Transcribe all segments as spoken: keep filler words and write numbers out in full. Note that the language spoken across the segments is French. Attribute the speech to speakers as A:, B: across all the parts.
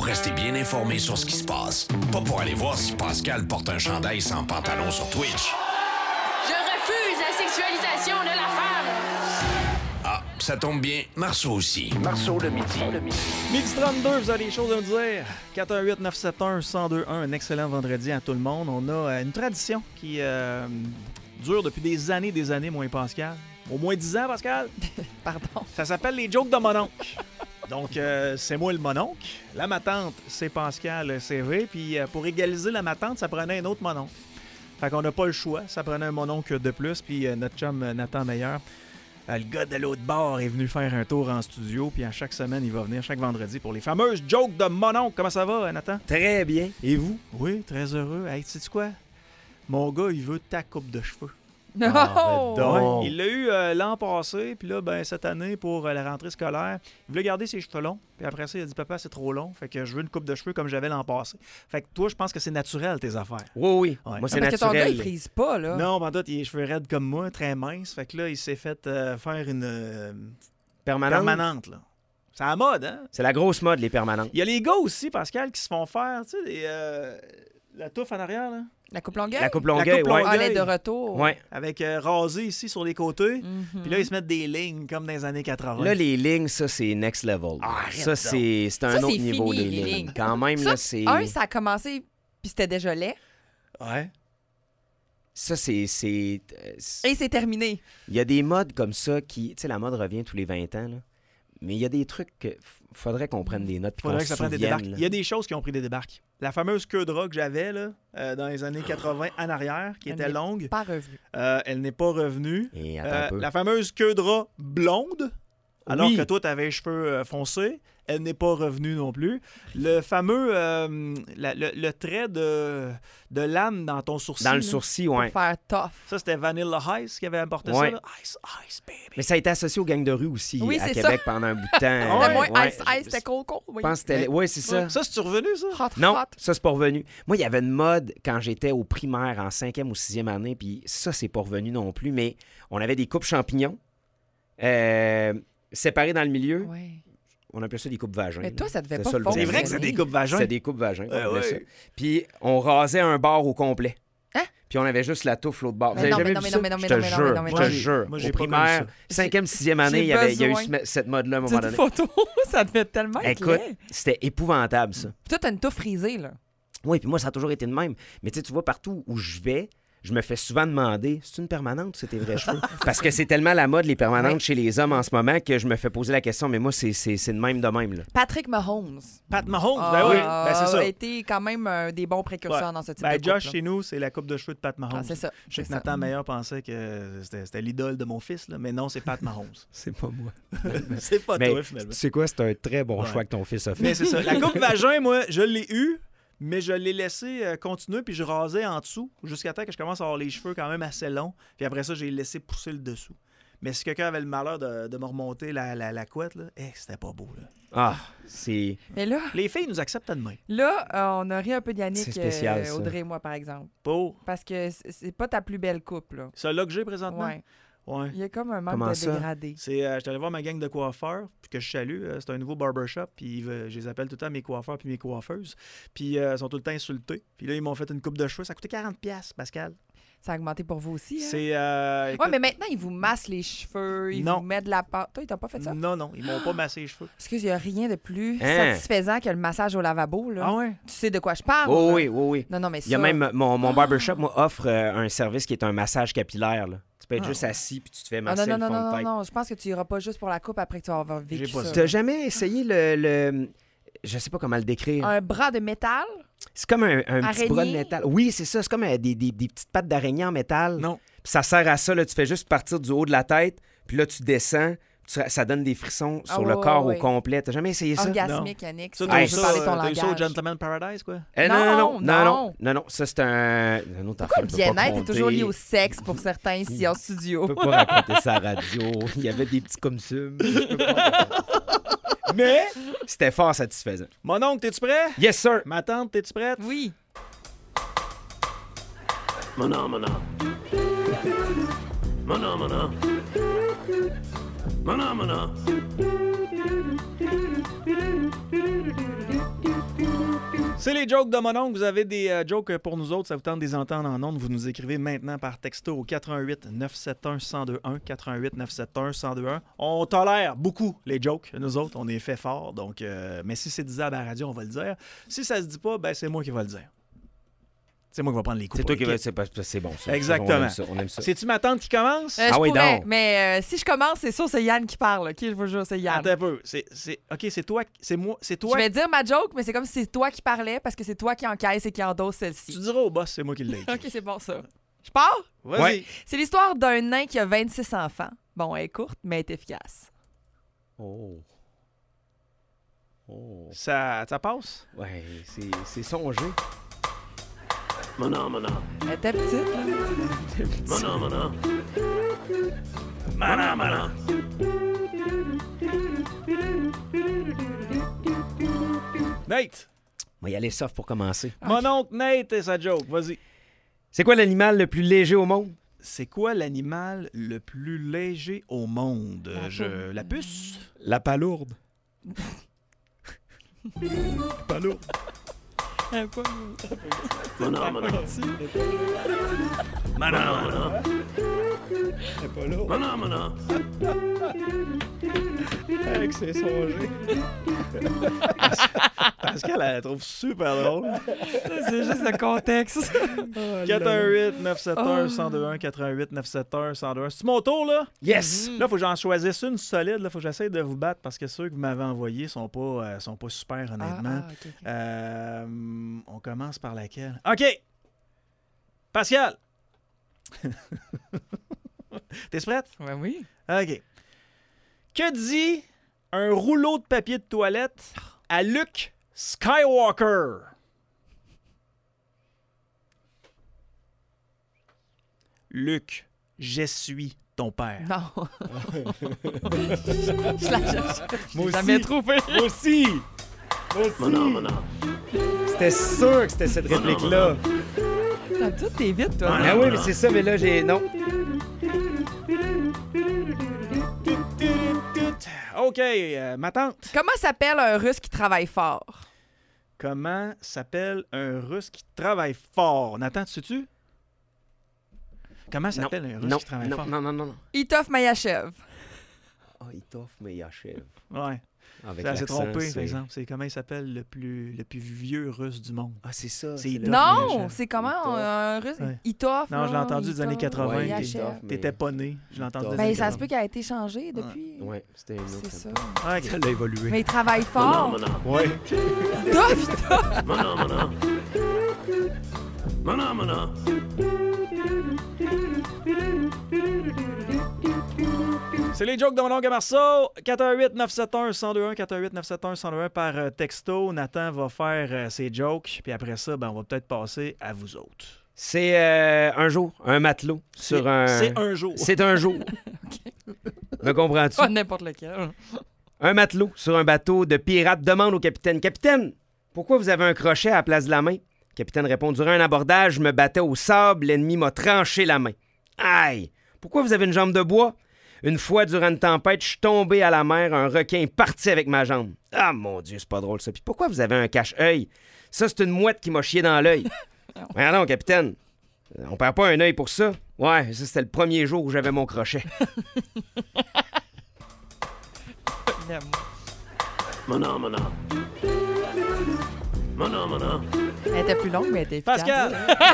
A: rester bien informé sur ce qui se passe. Pas pour aller voir si Pascal porte un chandail sans pantalon sur Twitch.
B: Je refuse la sexualisation de la femme!
A: Ah, ça tombe bien, Marceau aussi.
C: Marceau le midi.
D: Midi trente-deux, vous avez des choses à me dire. quatre un huit neuf sept un un zéro deux un, un excellent vendredi à tout le monde. On a euh, une tradition qui euh, dure depuis des années, des années, moi et Pascal. Au moins dix ans, Pascal.
E: Pardon.
D: Ça s'appelle les jokes de mon oncle. Donc, euh, c'est moi le mononcle. La matante, c'est Pascal C V. Puis, euh, pour égaliser la matante, ça prenait un autre mononcle. Fait qu'on n'a pas le choix. Ça prenait un mononcle de plus. Puis, euh, notre chum euh, Nathan Meilleur, euh, le gars de l'autre bord, est venu faire un tour en studio. Puis, à chaque semaine, il va venir chaque vendredi pour les fameuses jokes de mononcle. Comment ça va, euh, Nathan?
C: Très bien. Et vous?
D: Oui, très heureux. Hey, sais-tu quoi? Mon gars, il veut ta coupe de cheveux.
E: Non!
C: Ah, ben donc.
D: Ouais, il l'a eu euh, l'an passé, puis là, ben, cette année, pour euh, la rentrée scolaire, il voulait garder ses cheveux longs. Puis après ça, il a dit, papa, c'est trop long, fait que je veux une coupe de cheveux comme j'avais l'an passé. Fait que toi, je pense que c'est naturel, tes affaires.
C: Oui, oui.
D: Ouais.
C: Moi, c'est
E: Parce que ton gars,
C: naturel.
E: il frise pas, là.
D: Non, ben, toi, il a les cheveux raides comme moi, très minces. Fait que là, il s'est fait euh, faire une euh,
C: Permanente.
D: permanente, là. C'est à la mode, hein?
C: C'est la grosse mode, les permanentes.
D: Il y a les gars aussi, Pascal, qui se font faire, tu sais, des, euh, la touffe en arrière, là.
E: La coupe longueuil?
C: La coupe
D: La
C: longueuil,
D: coupe
C: ouais.
E: Ah, elle est de retour.
C: Ouais.
D: Avec euh, rasé ici sur les côtés.
E: Mhm.
D: Puis là, ils se mettent des lignes comme dans les années quatre-vingts.
C: Là, les lignes, ça, c'est next level.
D: Ah, arrête
C: ça,
D: donc.
C: c'est c'est un
E: Ça,
C: autre
E: c'est
C: niveau,
E: fini,
C: les
E: les
C: lignes.
E: lignes.
C: Quand même,
E: Ça,
C: là, c'est...
E: Un, ça a commencé, puis c'était déjà laid.
D: Ouais.
C: Ça, c'est... c'est- euh, c'est-
E: Et c'est terminé.
C: Il y a des modes comme ça qui... Tu sais, la mode revient tous les vingt ans, là. Mais il y a des trucs que... Faudrait qu'on prenne des notes puis qu'on
D: Faudrait que
C: se
D: ça prenne des
C: souvienne,
D: débarques.
C: là.
D: Il y a des choses qui ont pris des débarques. La fameuse queue de rat que j'avais là, euh, dans les années quatre-vingts en arrière, qui
E: Elle
D: était
E: n'est
D: longue,
E: Pas revenu.
D: euh, elle n'est pas revenue.
C: Et attends
D: Euh,
C: un peu.
D: la fameuse queue de rat blonde, alors
C: Oui.
D: que toi, tu avais les cheveux euh, foncés, elle n'est pas revenue non plus. Le fameux euh, la- le, le trait de, de lame dans ton sourcil.
C: Dans le
D: là,
C: sourcil, ouais.
E: Pour faire tough.
D: Ça, c'était Vanilla Ice qui avait apporté
C: Ouais.
D: ça. Là. Ice, Ice, baby.
C: Mais ça a été associé aux gangs de rue aussi
E: Oui,
C: à
E: c'est
C: Québec pendant un bout de temps.
D: Ah
E: C'était
D: ouais?
E: moins
C: Ouais.
E: ice, ice, c'était cold, cold. Oui.
C: Je pense que c'était... Oui, c'est ça.
D: Ouais. Ça, c'est revenu, ça?
E: Hot,
C: Non,
E: hot.
C: ça, c'est pas revenu. Moi, il y avait une mode quand j'étais au primaire, en cinquième ou sixième année, puis ça, c'est pas revenu non plus, mais on avait des coupes champignons euh, séparées dans le milieu.
E: Ouais.
C: On appelait ça des coupes vagins.
E: Mais toi, ça devait
C: C'est
E: pas
C: ça, le
E: fonctionner.
D: C'est vrai que c'est des coupes vagins.
C: C'est des coupes vagins.
D: Ouais,
C: on appelait
D: ouais.
C: ça. Puis on rasait un bord au complet.
E: Hein?
C: Puis on avait juste la touffe l'autre bord. Vous
E: Mais
C: avez
E: non,
C: jamais
E: mais non,
C: vu
E: mais
C: ça?
E: non, mais non,
C: Je
E: mais
C: te
E: non, mais non,
C: jure,
E: mais non, mais
C: je
D: non.
C: te jure.
D: Moi, j'ai
C: Au
D: pas connu
C: primaire,
D: ça.
C: cinquième, sixième année,
E: J'ai
C: il y, avait, il y a eu
E: besoin
C: ce- cette mode-là à un moment
E: Cette
C: donné.
E: photo, ça devait tellement être
C: Écoute,
E: laid.
C: c'était épouvantable, ça.
E: Puis toi, t'as une touffe frisée, là.
C: Oui, puis moi, ça a toujours été de même. Mais tu sais, tu vois, partout où je vais, je me fais souvent demander, c'est une permanente ou c'est tes vrais cheveux? Parce que c'est tellement la mode, les permanentes
E: Ouais.
C: chez les hommes en ce moment, que je me fais poser la question, mais moi, c'est, c'est, c'est de même de même, là.
E: Patrick Mahomes.
D: Pat Mahomes,
E: a,
D: ben oui, ben c'est ça.
E: a été quand même euh, des bons précurseurs
D: Ouais.
E: dans ce type
D: Ben,
E: de
D: Josh,
E: couple,
D: chez nous, c'est la coupe de cheveux de Pat Mahomes.
E: là. Ah, c'est ça.
D: Je sais
E: c'est
D: que
E: ça.
D: Nathan Meilleur pensait que c'était, c'était l'idole de mon fils, là, mais non, c'est Pat Mahomes.
C: C'est pas moi.
D: c'est pas
C: Mais
D: toi, finalement.
C: tu sais quoi, c'est un très bon
D: Ouais.
C: choix que ton fils a fait.
D: Mais c'est ça. La coupe vagin, moi, je l'ai eue, mais je l'ai laissé euh, continuer, puis je rasais en dessous jusqu'à temps que je commence à avoir les cheveux quand même assez longs. Puis après ça, j'ai laissé pousser le dessous. Mais si quelqu'un avait le malheur de, de me remonter la, la, la couette, là, eh, c'était pas beau. Là.
C: Ah, c'est...
E: Mais là,
D: Les filles nous acceptent de main.
E: là euh, on a ri un peu d'Yannick,
C: C'est spécial,
E: euh,
C: ça.
E: Audrey et moi, par exemple.
D: Pour
E: Parce que c'est c'est pas ta plus belle coupe, là.
D: celui-là que j'ai présentement.
E: Ouais.
D: Ouais.
E: Il y a comme un manque
C: Comment
E: de
C: ça?
E: dégradé.
D: C'est, euh, j'étais allé voir ma gang de coiffeurs, puis que je salue. euh, c'est un nouveau barbershop, puis euh, je les appelle tout le temps mes coiffeurs puis mes coiffeuses. Puis euh, ils sont tout le temps insultés. Puis là, ils m'ont fait une coupe de cheveux. Ça a coûté quarante dollars, Pascal.
E: Ça a augmenté pour vous aussi, hein?
D: C'est. Euh,
E: Ouais,
D: écoute,
E: mais maintenant, ils vous massent les cheveux, ils
D: Non.
E: vous mettent de la pâte. Toi, ils t'ont pas fait ça?
D: Non, non, ils m'ont pas massé les cheveux.
E: Excuse, il n'y a rien de plus
C: Hein?
E: satisfaisant que le massage au lavabo, là.
D: Ah ouais?
E: Tu sais de quoi je parle?
C: Oh
E: là?
C: oui, oui, oui.
E: Non, non, mais ça...
C: Il y a même... Mon, mon barbershop, moi, offre euh, un service qui est un massage capillaire, là. Tu peux être
E: Ah.
C: juste assis puis tu te fais
E: Ah,
C: masser
E: non, non,
C: le
E: non,
C: fond
E: non,
C: de
E: non,
C: tête.
E: non, je pense que tu iras pas juste pour la coupe après que tu vas avoir vécu
D: J'ai pas
E: ça.
D: ça.
C: T'as jamais essayé le, le... Je sais pas comment le décrire.
E: Un bras de métal?
C: C'est comme un, un petit
E: Araignée?
C: bras de métal. Oui, c'est ça. C'est comme euh, des, des- des petites pattes d'araignée en métal.
D: Non.
C: Puis ça sert à ça. Là, tu fais juste partir du haut de la tête. Puis là, tu descends. tu- ça donne des frissons
E: Ah
C: sur
E: ouais,
C: le corps
E: ouais,
C: au complet. T'as jamais essayé ça?
E: Orgasmique, Yannick.
D: Ça,
E: si
D: t'as
E: on
D: eu
C: Hey,
E: veut
D: ça,
E: parler ton
D: euh, t'as eu ça au
E: langage.
D: Gentleman Paradise, quoi?
C: Eh, non, non, non,
E: Non,
C: non, non,
E: non.
C: non, non, ça c'est un, un autre
E: Pourquoi
C: affaire.
E: le
C: je peux pas
E: bien-être est
C: compter.
E: toujours lié au sexe pour certains ici en
C: Je
E: studio?
C: peux pas raconter ça à la radio. Il y avait des petits comme ça. mais je peux pas raconter. Mais c'était fort satisfaisant.
D: Mon oncle, t'es-tu prêt?
C: Yes, sir.
D: Ma tante, t'es-tu prête?
E: Oui.
F: Manon, manon. Manon, manon. Manon, manon.
D: C'est les jokes de mon oncle. Vous avez des euh, jokes pour nous autres. Ça vous tente de les entendre en ondes. Vous nous écrivez maintenant par texto au quatre un huit neuf sept un un zéro deux un. quatre un huit neuf sept un un zéro deux un. On tolère beaucoup les jokes. Nous autres, on est fait fort. Donc, euh, mais si c'est disable à la radio, on va le dire. Si ça se dit pas, ben c'est moi qui vais le dire. C'est moi qui vais prendre les coups.
C: C'est toi qui
D: va.
C: va. C'est, pas- c'est bon, ça.
D: Exactement.
C: On aime ça. On aime ça.
D: C'est-tu ma tante qui commence?
E: Euh, je
C: Ah oui,
E: pourrais,
C: donc.
E: mais euh, si je commence, c'est sûr, c'est Yann qui parle. OK, je vous jure, c'est Yann.
D: Attends un peu. C'est, c'est... OK, c'est toi. C'est moi. C'est
E: Je
D: toi.
E: vais dire ma joke, mais c'est comme si c'est toi qui parlais parce que c'est toi qui encaisse et qui endosse
D: Tu
E: celle-ci.
D: diras au boss, c'est moi qui l'ai écrit.
E: OK, c'est bon, ça. Je pars?
D: Vas-y.
C: Ouais.
E: C'est l'histoire d'un nain qui a vingt-six enfants. Bon, elle est courte, mais elle est efficace.
C: Oh. Oh.
D: Ça, ça passe?
C: Ouais, c'est, c'est songé.
F: Manon, manon.
E: Elle était petite, là.
F: Manon, manon.
D: Manon, manon. Nate.
C: On va y aller soft pour commencer.
D: Mon oncle Nate et sa joke. Vas-y.
C: C'est quoi l'animal le plus léger au monde?
D: C'est quoi l'animal le plus léger au monde?
E: La
D: Je... La puce?
C: La palourde.
D: Palourde.
F: Manon, manon.
D: Manon,
F: Manon. Manon, manon.
D: avec ses songés. Pascal, elle la trouve super drôle.
E: C'est juste le contexte.
D: quatre un huit neuf sept un un zéro deux un. quatre un huit neuf sept un un zéro deux un. C'est mon tour, là?
C: Yes!
D: Là, il faut que j'en choisisse une solide. Là, faut que j'essaie de vous battre parce que ceux que vous m'avez envoyés sont pas, euh, sont pas super, honnêtement.
E: Ah, ah, ok, ok.
D: Euh, on commence par laquelle? OK! Pascal! T'es prête?
E: Ouais, oui.
D: OK. Que dit un rouleau de papier de toilette à Luke Skywalker? Luke, je suis ton père.
E: Non. Je la cherche.
C: Moi aussi.
E: Jamais trouvé.
C: Moi aussi! Moi aussi!
F: Manon, manon.
C: C'était sûr que c'était cette réplique-là.
E: D'habitude, t'es vite, toi.
C: Ah oui, mais c'est ça, mais là, j'ai... Non.
D: OK, euh, ma tante.
E: Comment s'appelle un Russe qui travaille fort?
D: Comment s'appelle un Russe qui travaille fort? Nathan, tu sais-tu? Comment s'appelle un Russe
C: non,
D: qui travaille
C: non,
D: fort?
C: non, non, non, non.
E: Itov Mayachev.
C: Ah, il t'offre, mais il achève.
D: Ouais.
C: Avec
D: Ça s'est
C: l'accent,
D: trompé,
C: c'est-
D: par exemple. C'est comment il s'appelle le plus, le plus vieux Russe du monde?
C: Ah, c'est ça.
D: C'est
C: le-
D: Itov.
E: Non,
D: Mayachev.
E: c'est comment
C: Itov.
E: un Russe?
D: Ouais.
E: Itov.
D: Non, je l'ai
E: là,
D: entendu des années
E: Itov,
D: quatre-vingt.
C: Ouais,
E: Mayachev.
C: Itov, mais-
D: T'étais pas né. Je l'ai entendu des
C: Ben,
D: années
E: Ben, ça se peut
D: quatre-vingt.
E: qu'elle a été changée depuis.
C: Ouais, c'était une autre.
E: C'est ça.
D: OK.
C: Elle a évolué.
E: Mais il travaille
F: Manon,
E: fort.
F: manon.
C: Ouais.
E: Itov, Itov.
F: Manon, manon. Manon, manon.
D: C'est les jokes de mon oncle Marceau. quatre un huit neuf sept un un zéro deux un. quatre un huit neuf sept un un zéro deux un par euh, texto. Nathan va faire euh, ses jokes. Puis après ça, ben, on va peut-être passer à vous autres.
C: C'est euh, un jour, un matelot sur
D: C'est-
C: un...
D: C'est un jour.
C: C'est un jour. Me comprends-tu?
E: Pas n'importe lequel.
C: Un matelot sur un bateau de pirates demande au capitaine « Capitaine, pourquoi vous avez un crochet à la place de la main? » Le capitaine répond « Durant un abordage, je me battais au sable, l'ennemi m'a tranché la main. »« Aïe! Pourquoi vous avez une jambe de bois? » Une fois, durant une tempête, je suis tombé à la mer, un requin est parti avec ma jambe. « Ah, mon Dieu, c'est pas drôle ça. Puis pourquoi vous avez un cache-œil? Ça, c'est une mouette qui m'a chié dans l'œil. »« Ben non, capitaine. On perd pas un œil pour ça. »« Ouais, ça, c'était le premier jour où j'avais mon crochet.
F: Manon, manon. Manon, manon.
E: Elle était plus longue, mais elle était efficace.
D: Pascal!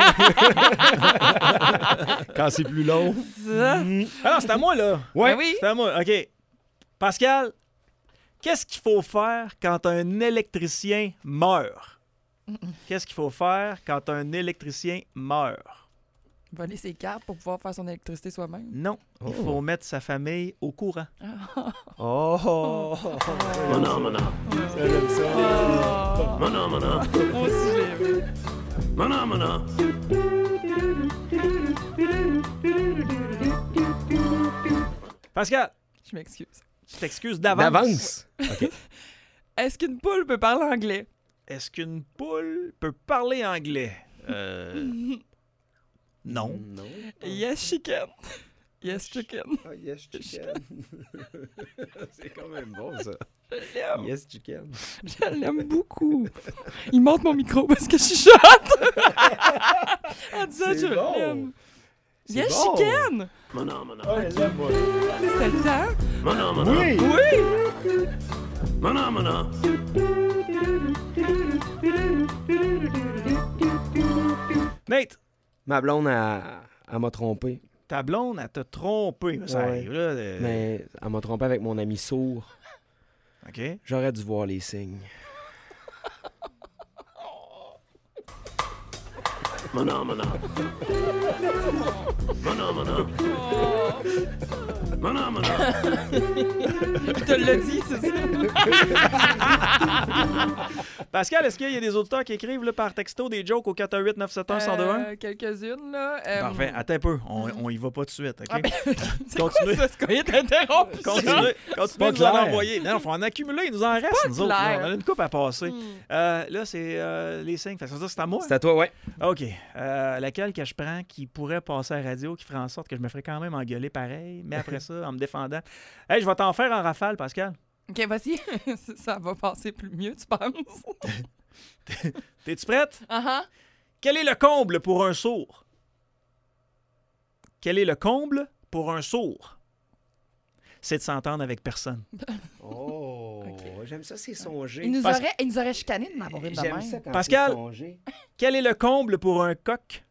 C: Quand c'est plus long.
E: Ça?
D: Ah non, c'est à moi, là.
C: Ouais.
E: Ben oui.
D: C'est à moi. OK. Pascal, qu'est-ce qu'il faut faire quand un électricien meurt? Qu'est-ce qu'il faut faire quand un électricien meurt?
E: Voler ses cartes pour pouvoir faire son électricité soi-même.
D: Non, il
C: Oh.
D: faut mettre sa famille au courant.
C: Oh!
F: Manon, manon.
C: J'aime ça.
F: Manon, manon.
E: Moi aussi, je l'ai aimé.
F: Manon, manon.
D: Pascal,
E: Je m'excuse.
D: tu t'excuses d'avance.
C: D'avance.
E: Est-ce qu'une poule peut parler anglais?
D: Est-ce qu'une poule peut parler anglais? Euh... Non.
C: Non.
E: Yes, she can. Yes, chicken.
C: Oh, yes, chicken. C'est quand même bon, ça.
E: Je l'aime.
C: Yes, chicken.
E: Je l'aime beaucoup. Il monte mon micro parce que je chuchote. En disant
C: C'est
E: je
C: bon.
E: l'aime.
C: C'est
E: Yes,
C: bon.
E: chicken.
F: Manon, manon.
C: Oh, elle l'aime, moi.
E: C'était le temps.
F: Manon, manon.
C: Oui!
E: Oui.
F: Manon, manon.
D: Nate,
C: Ma blonde, elle, elle m'a trompé.
D: ta blonde, elle t'a trompé. Ça
C: Ouais.
D: arrive, là. euh,
C: Mais elle m'a trompé avec mon ami sourd.
D: OK.
C: J'aurais dû voir les signes.
F: Manon, manon. Manon, manon. Manon, manon.
E: Je te l'ai dit, c'est ça.
D: Pascal, est-ce qu'il y a des auditeurs qui écrivent là, par texto des jokes au quatre un huit neuf sept un un zéro deux un?
E: Euh, Quelques-unes, là. Euh,
D: Parfait. Attends un peu. On, on y va pas tout de suite, OK?
E: Ah, ben, c'est quoi
D: Continuez.
E: ça? C'est quoi? Il t'interrompt.
D: Continuez, continuez
C: pas
D: de nous en
C: clair.
D: envoyer. Non, il faut en accumuler. Il nous en reste, nous autres.
E: clair.
D: là. On a une coupe à passer.
E: Hmm.
D: Euh, là, c'est euh, les cinq. Fait que ça veut dire que c'est à moi?
C: C'est à toi, ouais.
D: OK. Euh, laquelle que je prends qui pourrait passer à la radio, qui ferait en sorte que je me ferais quand même engueuler pareil, mais après ça, en me défendant. Hey, je vais t'en faire en rafale, Pascal.
E: OK, vas-y. Ça va passer plus mieux, tu penses?
D: T'es-tu prête?
E: Ah
D: Quel est le comble pour un sourd? Quel est le comble pour un sourd? C'est de s'entendre avec personne.
C: Oh, j'aime ça, c'est songé.
E: Il nous
D: Parce-
E: aurait, il nous aurait chicané de m'avoir une de
C: J'aime
E: même.
C: ça quand
D: Pascal.
C: c'est songé.
D: Quel est le comble pour un coq?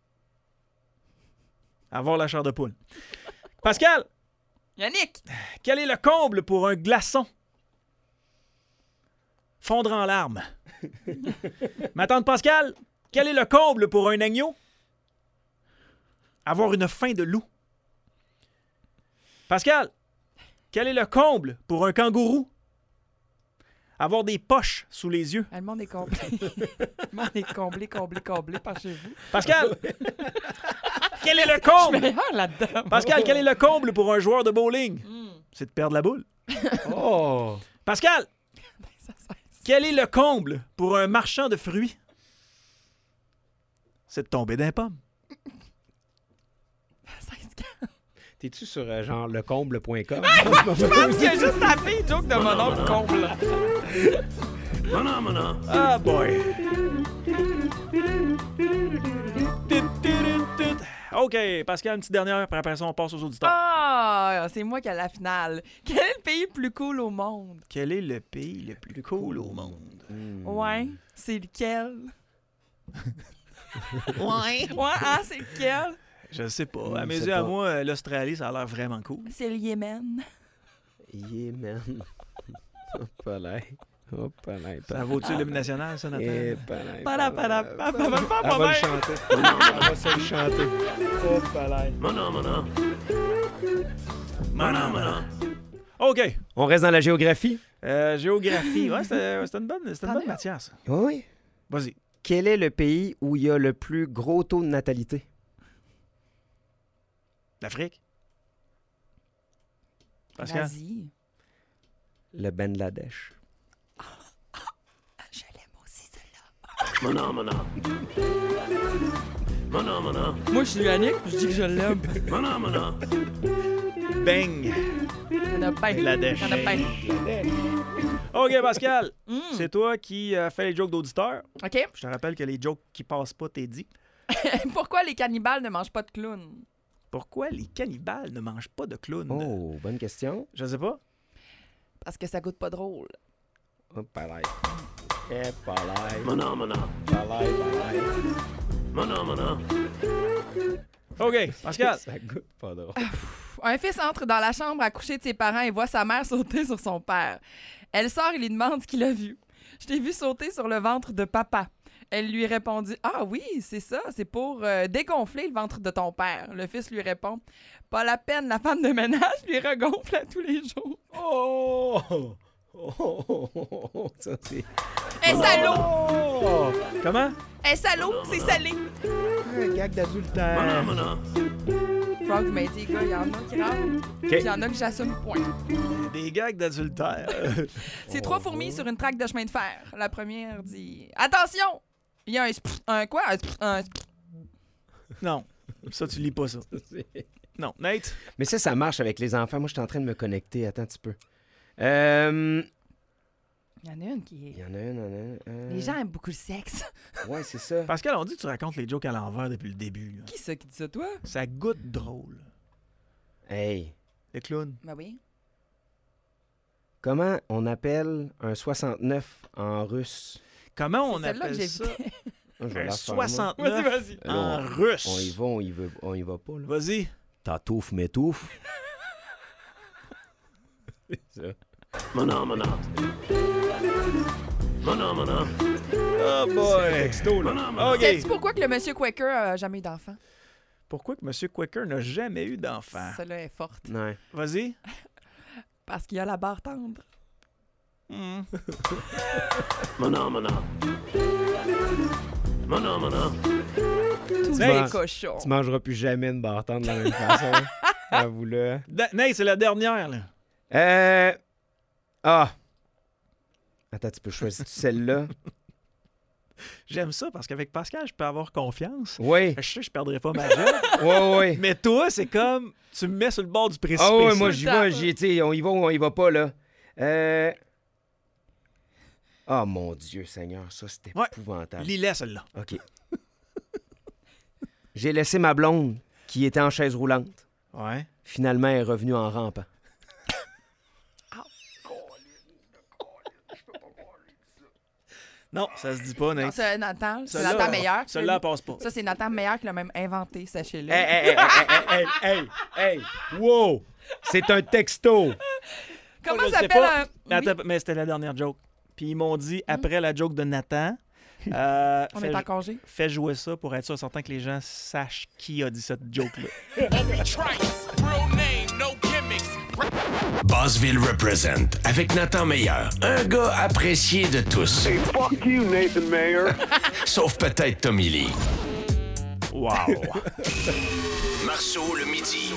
D: Avoir la chair de poule. Pascal,
E: Yannick!
D: quel est le comble pour un glaçon? Fondre en larmes. Ma tante Pascal, quel est le comble pour un agneau? Avoir une faim de loup. Pascal, quel est le comble pour un kangourou? Avoir des poches sous les yeux.
E: Ah, le monde est comblé. Le monde est comblé, comblé, comblé par chez vous.
D: Pascal, quel est le
E: Je suis
D: comble?
E: meilleur là-dedans.
D: Pascal, quel est le comble pour un joueur de bowling?
E: Hmm.
D: C'est de perdre la boule.
C: Oh!
D: Pascal,
E: Ça cesse.
D: quel est le comble pour un marchand de fruits? C'est de tomber d'un pomme.
E: Ça cesse.
C: T'es-tu sur euh, genre lecomble point com?
E: Je pense qu'il a juste tapé une joke de mon oncle comble.
F: Manon, manon.
D: Ah boy. OK, Pascal, une petite dernière, puis après ça, on passe aux auditeurs.
E: Ah, c'est moi qui ai la finale. Quel est le pays le plus cool au monde?
D: Quel est le pays le plus cool au monde?
E: Ouais, c'est lequel?
D: Ouais.
E: Ouais, ah, c'est lequel?
D: Je sais pas.
C: Hmm,
D: À mes
C: je sais
D: yeux, à
C: pas.
D: moi, euh, l'Australie, ça a l'air vraiment cool.
E: C'est le Yémen.
C: Yeah, man. Hop là. Hop là.
D: Ça vaut-tu l'hymne national, ça, Nathan?
C: Eh, palais,
E: Para, para,
C: palais.
E: pa, pa, pa, pa,
C: Elle va
E: pa,
C: le chanter. Elle va se le chanter.
D: Hop là.
F: Manon, manon.
D: Manon, manon. OK.
C: On reste dans la géographie?
D: Euh, géographie. Ouais, c'était c'était une bonne, c'était une
E: T'en
D: bonne
E: es?
D: matière, ça.
C: Oui.
D: Vas-y.
C: Quel est le pays où il y a le plus gros taux de natalité?
D: L'Afrique. Pascal.
E: L'Asie.
C: Le Bangladesh.
E: Je l'aime aussi, celle-là.
F: Manon, manon. Manon, manon.
E: Moi, je suis Yannick, puis je dis que je l'aime.
F: Manon, manon.
D: Bang.
E: Il y en a plein.
D: Bangladesh.
E: Il y en a plein.
D: OK, Pascal.
E: Mm.
D: C'est toi qui euh, fais les jokes d'auditeurs.
E: OK.
D: Je te rappelle que les jokes qui passent pas, t'es dit.
E: Pourquoi les cannibales ne mangent pas de clowns?
D: Pourquoi les cannibales ne mangent pas de clowns?
C: Oh, bonne question.
D: Je sais pas.
E: Parce que ça goûte pas drôle.
C: Hop là. Eh, palais.
F: Manon, manon.
C: Palais, palais.
F: Manon, manon.
D: OK, Pascal.
C: Ça goûte pas drôle.
E: Un fils entre dans la chambre à coucher de ses parents et voit sa mère sauter sur son père. Elle sort et lui demande ce qu'il a vu. « Je t'ai vu sauter sur le ventre de papa. » Elle lui répondit « Ah oui, c'est ça, c'est pour euh, dégonfler le ventre de ton père. » Le fils lui répond « Pas la peine, la femme de ménage lui regonfle à tous les jours.
C: Oh! Oh, oh, oh, oh, ça c'est... »
E: Eh salaud!
C: Oh!
D: Comment?
E: Eh salaud, c'est salé!
C: Un gag d'adultère.
F: Manon, manon.
E: Frog, mais les gars, il y en a qui rentrent, puis il y en a que j'assume point.
D: Des gags d'adultère.
E: C'est trois fourmis sur une traque de chemin de fer. La première dit « Attention! » Il y a un... sp- un quoi? Un... sp- un sp-
D: Non, ça, tu lis pas ça. Non. Nate?
C: Mais ça, ça marche avec les enfants. Moi, je suis en train de me connecter. Attends un petit peu. Euh...
E: Il y en a une qui
C: Il
E: est...
C: y en a une, il y en a une. euh,
E: Les gens aiment beaucoup le sexe.
C: Ouais, c'est ça.
D: Pascal, on dit que tu racontes les jokes à l'envers depuis le début. Là.
E: Qui ça qui dit ça, toi?
D: Ça goûte drôle.
C: Hey,
D: Les clowns.
E: Ben oui.
C: comment on appelle un soixante-neuf en russe?
D: Comment on
E: C'est celle-là
D: appelle
E: que
D: ça?
E: j'évitais.
C: Ah, je vais
D: Un
C: la faire, moi.
D: soixante-neuf
E: Vas-y, vas-y.
C: Là,
D: en
C: on-
D: russe.
C: On y va, on y va, on y va pas, là.
D: Vas-y.
C: T'atouffe, m'étouffe. C'est ça.
F: Manon, manon. Manon, manon.
D: Oh boy.
C: Texto, là.
F: Manon, manon.
D: OK.
E: Sais-tu pourquoi que le monsieur Quaker a jamais eu d'enfant?
D: Pourquoi que M. Quaker n'a jamais eu d'enfant?
E: Celle-là est forte.
C: Ouais.
D: Vas-y.
E: Parce qu'il a la barre tendre.
D: Hmm.
F: Manon, manon. Manon, manon.
E: Tout
C: vas-
E: est cochon.
C: Tu mangeras plus jamais une barre tendre de la même façon. Avoue-le.
D: Da- Nate, c'est la dernière, là.
C: Euh... Ah! Attends, tu peux choisir celle-là?
D: J'aime ça parce qu'avec Pascal, je peux avoir confiance.
C: Oui.
D: Je sais que je perdrai pas ma job.
C: Ouais, ouais.
D: Mais toi, c'est comme tu me mets sur le bord du précipice.
C: Ah ouais, moi
D: là.
C: j'y vais, j'y tu sais, on y va ou on y va pas, là. Euh... Oh mon Dieu Seigneur, ça c'était
D: Ouais.
C: épouvantable.
D: Lis-la, celle-là.
C: OK. J'ai laissé ma blonde, qui était en chaise roulante.
D: Ouais.
C: Finalement, elle est revenue en rampant.
D: Non, ça se dit pas,
E: Non,
D: Nate.
E: c'est Nathan. C'est
D: Celle-là,
E: Nathan Meilleur.
D: Celle-là, elle passe pas.
E: Ça, c'est Nathan Meilleur qui l'a même inventé, sachez-le.
C: Hey, hey, hey, hey, hey, hey, hey, wow! C'est un texto!
E: Comment
D: Je le sais
E: s'appelle
D: pas.
E: un...
D: Mais,
E: Oui,
D: attends, mais c'était la dernière joke. Puis ils m'ont dit, après la joke de Nathan, euh,
E: on
D: fais,
E: est en congé.
D: fais jouer ça pour être sûr certain que les gens sachent qui a dit cette joke-là.
A: Buzzville Represent avec Nathan Meilleur, un gars apprécié de tous.
F: Fuck you, Nathan Mayer.
A: Sauf peut-être Tommy Lee.
D: Wow!
A: Marceau le midi.